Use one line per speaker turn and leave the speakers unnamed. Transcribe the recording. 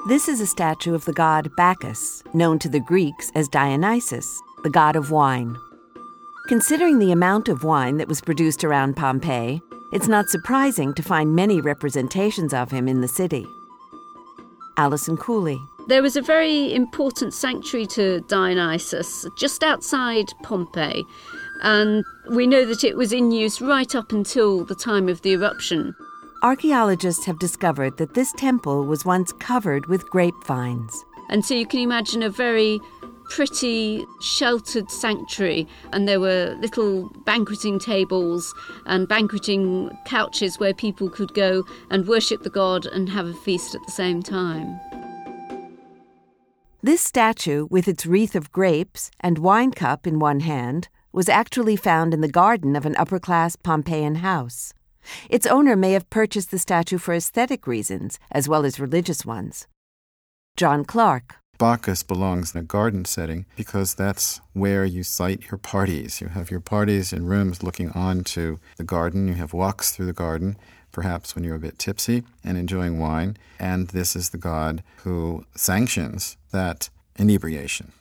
This is a statue of the god Bacchus, known to the Greeks as Dionysus, the god of wine. Considering the amount of wine that was produced around Pompeii, it's not surprising to find many representations of him in the city. Alison Cooley.
There was a very important sanctuary to Dionysus just outside Pompeii, and we know that it was in use right up until the time of the eruption.
Archaeologists have discovered that this temple was once covered with grapevines.
And so you can imagine a very pretty, sheltered sanctuary, and there were little banqueting tables and banqueting couches where people could go and worship the god and have a feast at the same time.
This statue, with its wreath of grapes and wine cup in one hand, was actually found in the garden of an upper-class Pompeian house. Its owner may have purchased the statue for aesthetic reasons, as well as religious ones. John Clark.
Bacchus belongs in a garden setting because that's where you site your parties. You have your parties in rooms looking onto the garden. You have walks through the garden, perhaps when you're a bit tipsy and enjoying wine. And this is the god who sanctions that inebriation.